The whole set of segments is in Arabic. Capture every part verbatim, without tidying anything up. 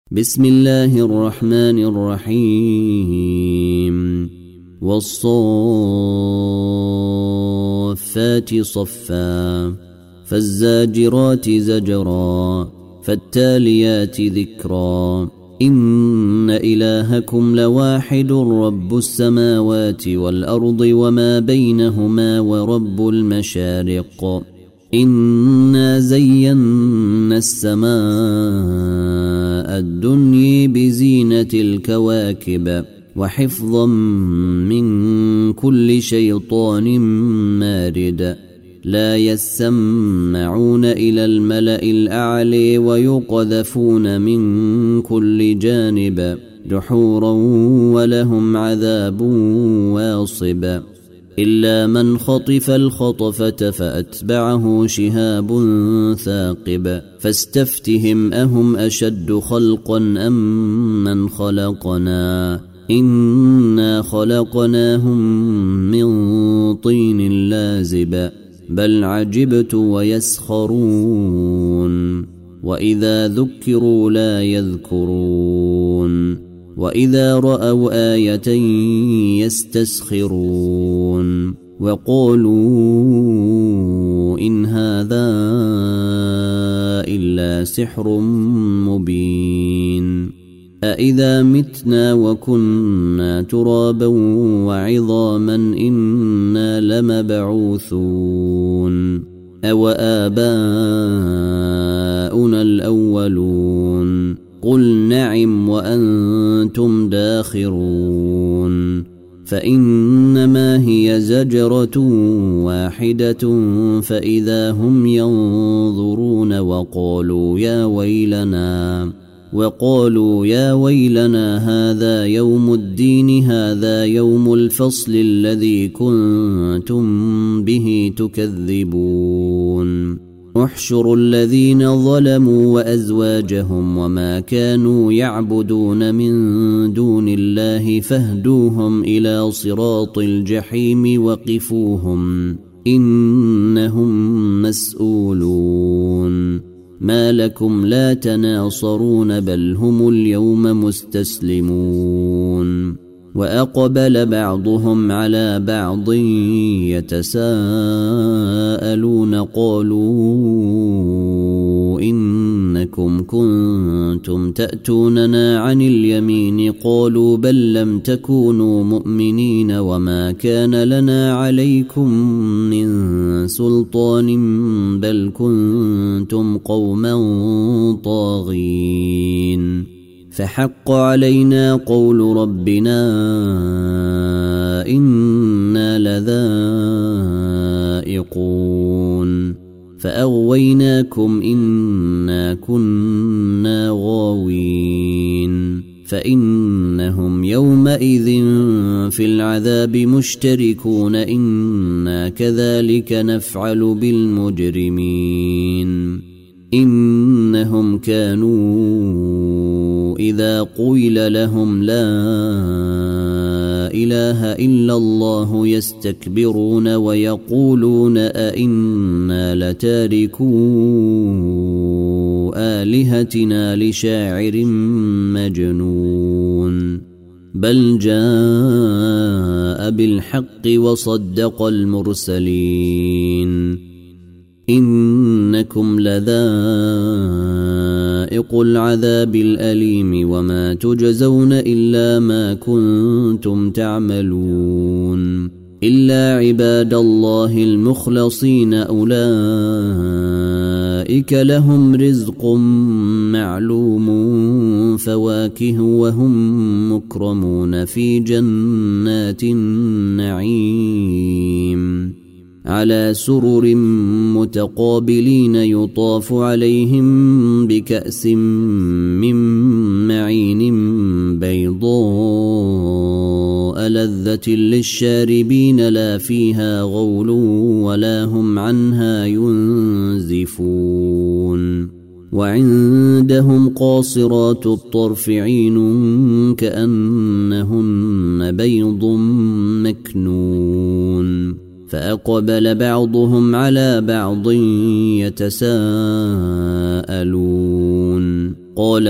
بسم الله الرحمن الرحيم والصافات صفا فالزاجرات زجرا فالتاليات ذكرا إن إلهكم لواحد رب السماوات والأرض وما بينهما ورب المشارق إنا زينا السماء الدنيا بزينة الكواكب وحفظا من كل شيطان مارد لا يسمعون إلى الملأ الأعلى ويقذفون من كل جانب دحورا ولهم عذاب واصب إلا من خطف الخطفة فأتبعه شهاب ثاقب فاستفتهم أهم أشد خلقا أم من خلقنا إنا خلقناهم من طين لازب بل عجبت ويسخرون وإذا ذكروا لا يذكرون وإذا رأوا آية يستسخرون وقالوا إن هذا إلا سحر مبين أإذا متنا وكنا ترابا وعظاما إنا لمبعوثون أو آباؤنا الأولون قل نعم وأنتم داخرون فإنما هي زجرة واحدة فإذا هم ينظرون وقالوا يا ويلنا وقالوا يا ويلنا هذا يوم الدين هذا يوم الفصل الذي كنتم به تكذبون احشروا الذين ظلموا وأزواجهم وما كانوا يعبدون من دون الله فاهدوهم إلى صراط الجحيم وقفوهم إنهم مسؤولون ما لكم لا تناصرون بل هم اليوم مستسلمون وأقبل بعضهم على بعض يتساءلون قالوا إنكم كنتم تأتوننا عن اليمين قالوا بل لم تكونوا مؤمنين وما كان لنا عليكم من سلطان بل كنتم قوما طاغين فحق علينا قول ربنا إنا لذائقون فأغويناكم إنا كنا غاوين فإنهم يومئذ في العذاب مشتركون إنا كذلك نفعل بالمجرمين إنهم كانوا إذا قيل لهم لا إله إلا الله يستكبرون ويقولون أئنا لتاركو آلهتنا لشاعر مجنون بل جاء بالحق وصدق المرسلين إنكم لذائق العذاب الأليم وما تجزون إلا ما كنتم تعملون إلا عباد الله المخلصين أولئك لهم رزق معلوم فواكه وهم مكرمون في جنات النعيم على سرر متقابلين يطاف عليهم بكأس من معين بيضاء لذة للشاربين لا فيها غول ولا هم عنها ينزفون وعندهم قاصرات الطرف عين كأنهن بيض مكنون فأقبل بعضهم على بعض يتساءلون قال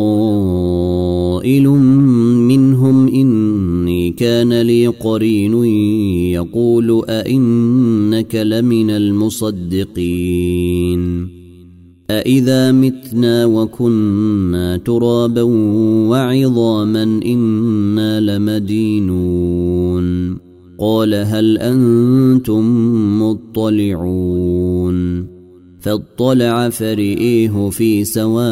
قائل منهم إني كان لي قرين يقول أئنك لمن المصدقين أإذا متنا وكنا ترابا وعظاما إنا لمدينون قال هل أنتم مطلعون فاطلع فرئيه في سواء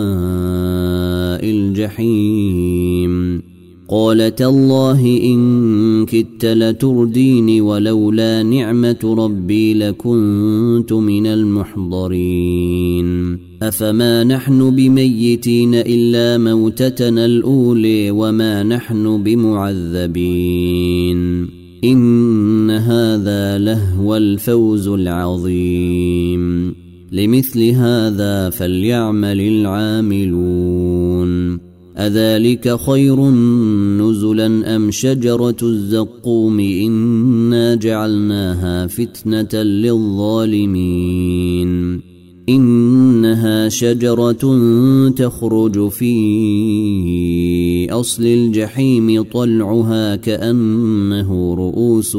الجحيم قال تالله إن كدت لترديني ولولا نعمة ربي لكنت من المحضرين أفما نحن بميتين إلا موتتنا الأولى وما نحن بمعذبين إن هذا لهو الفوز العظيم لمثل هذا فليعمل العاملون أذلك خير نزلا أم شجرة الزقوم إنا جعلناها فتنة للظالمين إنها شجرة تخرج في أصل الجحيم طلعها كأنه رؤوس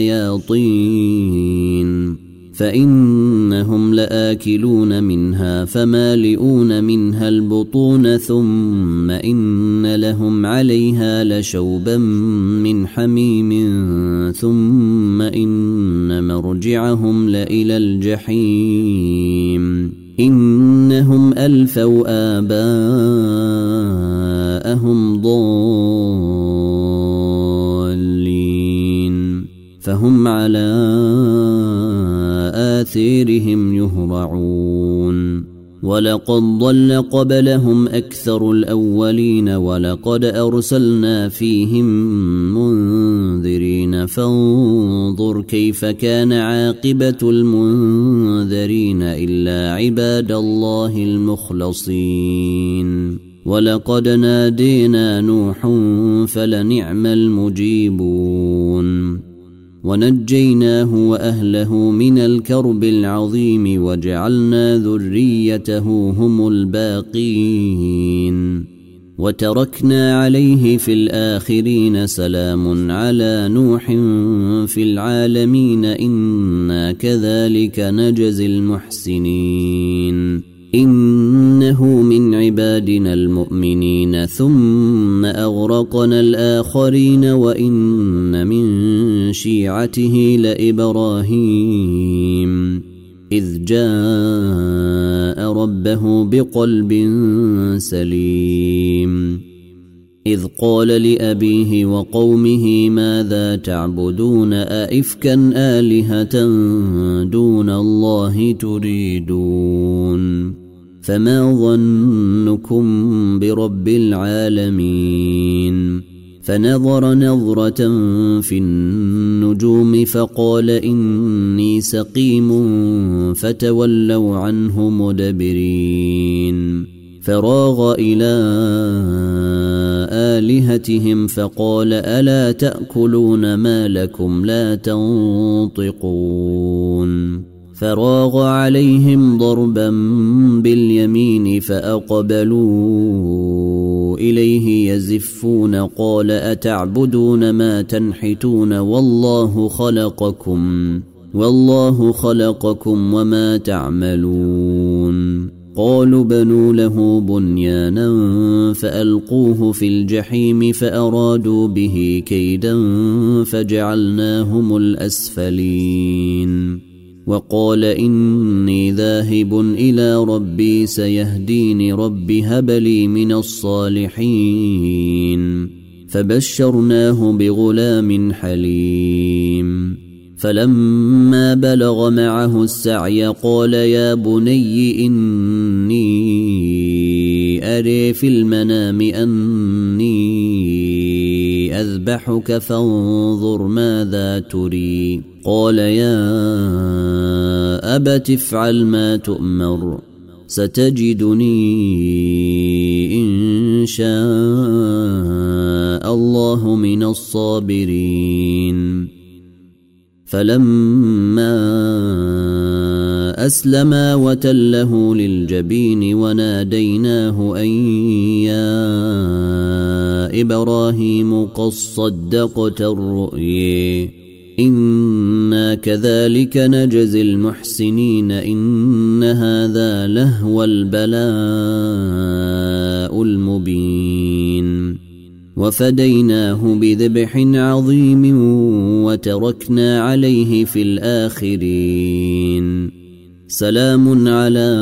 الشياطين فإنهم لآكلون منها فمالئون منها البطون ثم إن لهم عليها لشوبا من حميم ثم إن مرجعهم لإلى الجحيم إنهم ألفوا آباءهم ضالين فهم على آثارهم يهرعون ولقد ضل قبلهم أكثر الأولين ولقد أرسلنا فيهم منذرين فانظر كيف كان عاقبة المنذرين إلا عباد الله المخلصين ولقد نادينا نوح فلنعم المجيبون ونجيناه وأهله من الكرب العظيم وجعلنا ذريته هم الباقين وتركنا عليه في الآخرين سلام على نوح في العالمين إنا كذلك نجزي المحسنين إنه من عبادنا المؤمنين ثم أغرقنا الآخرين وإن من شيعته لإبراهيم إذ جاء ربه بقلب سليم إذ قال لأبيه وقومه ماذا تعبدون أئفكا آلهة دون الله تريدون فما ظنكم برب العالمين فنظر نظرة في النجوم فقال إني سقيم فتولوا عنه مدبرين فراغ إلى آلهتهم فقال ألا تأكلون ما لكم لا تنطقون فراغ عليهم ضربا باليمين فأقبلوا إليه يزفون قال أتعبدون ما تنحتون والله خلقكم والله خلقكم وما تعملون قالوا بنوا له بنيانا فألقوه في الجحيم فأرادوا به كيدا فجعلناهم الأسفلين وقال إني ذاهب إلى ربي سيهديني رب هب لي من الصالحين فبشرناه بغلام حليم فلما بلغ معه السعي قال يا بني إني أري في المنام أني أذبحك فانظر ماذا تري قال يا أبت افعل ما تؤمر ستجدني إن شاء الله من الصابرين فلما فأسلما وتله للجبين وناديناه أن يا إبراهيم قد صدقت الرؤيا إنا كذلك نجزي المحسنين إن هذا لهو البلاء المبين وفديناه بذبح عظيم وتركنا عليه في الآخرين سلام على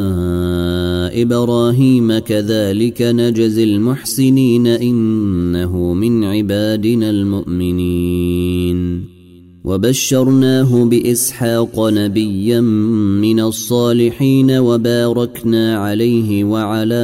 إبراهيم كذلك نجزي المحسنين إنه من عبادنا المؤمنين وبشرناه بإسحاق نبيا من الصالحين وباركنا عليه وعلى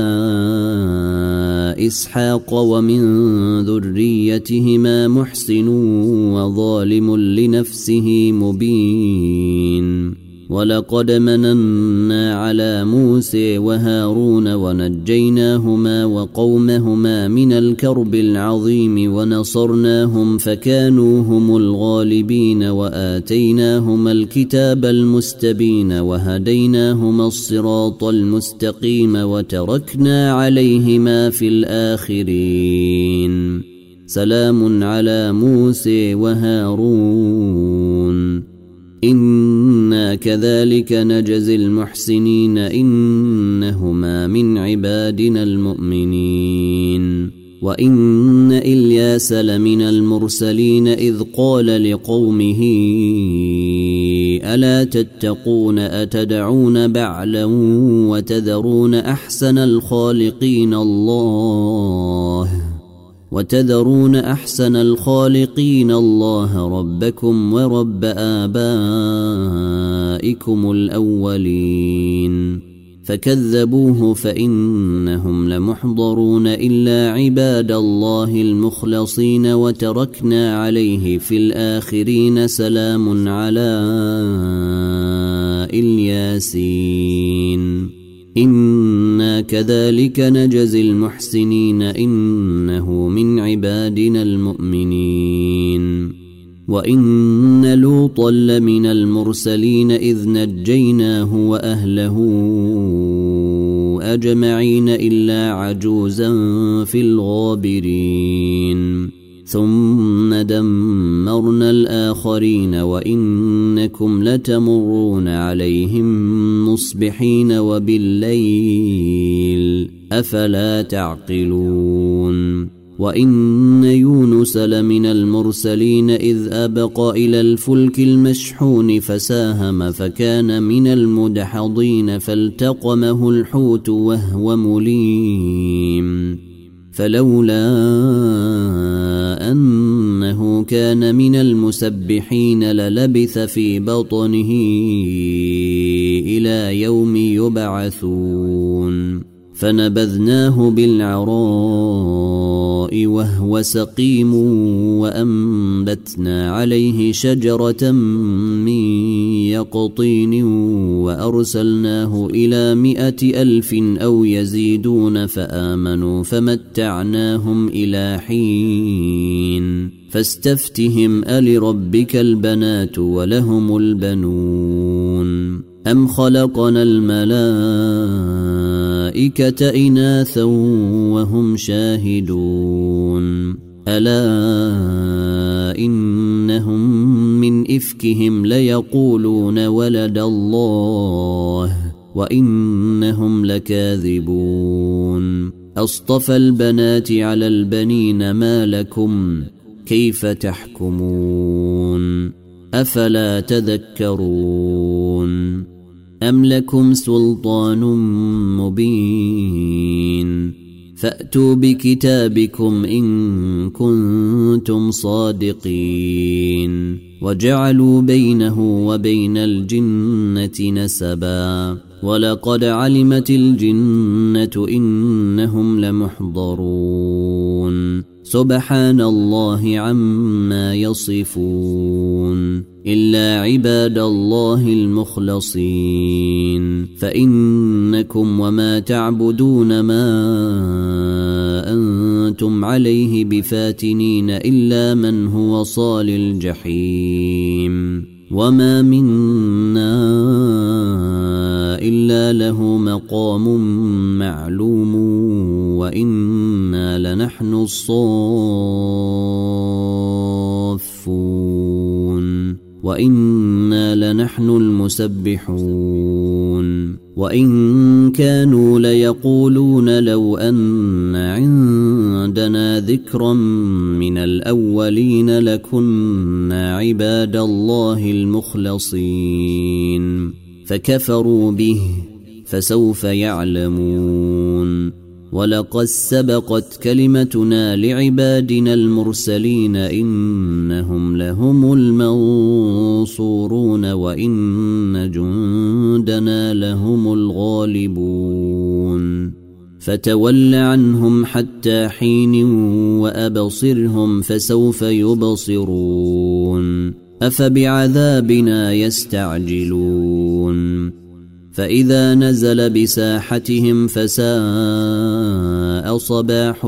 إسحاق ومن ذريتهما محسن وظالم لنفسه مبين ولقد مننا على موسى وهارون ونجيناهما وقومهما من الكرب العظيم ونصرناهم فكانوا هم الغالبين وآتيناهما الكتاب المستبين وهديناهما الصراط المستقيم وتركنا عليهما في الآخرين سلام على موسى وهارون إنا كذلك نجزي المحسنين إنهما من عبادنا المؤمنين وإن إلياس لمن المرسلين إذ قال لقومه ألا تتقون أتدعون بعلا وتذرون أحسن الخالقين الله وتذرون أحسن الخالقين الله ربكم ورب آبائكم الأولين فكذبوه فإنهم لمحضرون إلا عباد الله المخلصين وتركنا عليه في الآخرين سلام على الياسين إنا كذلك نجزي المحسنين إنه من عبادنا المؤمنين وإن لوطا لمن المرسلين إذ نجيناه وأهله أجمعين إلا عجوزا في الغابرين ثم دمرنا الآخرين وإنكم لتمرون عليهم مصبحين وبالليل أفلا تعقلون وإن يونس لمن المرسلين إذ أبق إلى الفلك المشحون فساهم فكان من المدحضين فالتقمه الحوت وهو مليم فلولا أنه كان من المسبحين للبث في بطنه إلى يوم يبعثون فنبذناه بالعراء وهو سقيم وأنبتنا عليه شجرة من يقطين وأرسلناه إلى مائة ألف أو يزيدون فآمنوا فمتعناهم إلى حين فاستفتهم ألربك البنات ولهم البنون أم خلقنا الملائكة إناثا وهم شاهدون ألا إنهم من إفكهم ليقولون ولد الله وإنهم لكاذبون أصطفى البنات على البنين ما لكم كيف تحكمون أفلا تذكرون أم لكم سلطان مبين فأتوا بكتابكم إن كنتم صادقين وجعلوا بينه وبين الجنة نسبا ولقد علمت الجنة إنهم لمحضرون سبحان الله عما يصفون إلا عباد الله المخلصين فإنكم وما تعبدون ما أنتم عليه بفاتنين إلا من هو صال الجحيم وما منا إلا له مقام معلوم وإنا لنحن الصافون وإنا لنحن المسبحون وإن كانوا ليقولون لو أن عندنا ذكرا من الأولين لكنا عباد الله المخلصين فكفروا به فسوف يعلمون ولقد سبقت كلمتنا لعبادنا المرسلين إنهم لهم المنصورون وإن جندنا لهم الغالبون فتول عنهم حتى حين وأبصرهم فسوف يبصرون أفبعذابنا يستعجلون فإذا نزل بساحتهم فساء صباح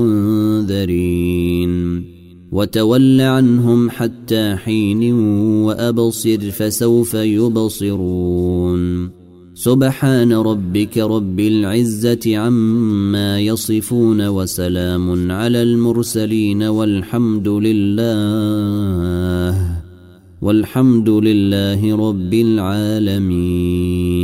المنذرين وتول عنهم حتى حين وأبصر فسوف يبصرون سبحان ربك رب العزة عما يصفون وسلام على المرسلين والحمد لله والحمد لله رب العالمين.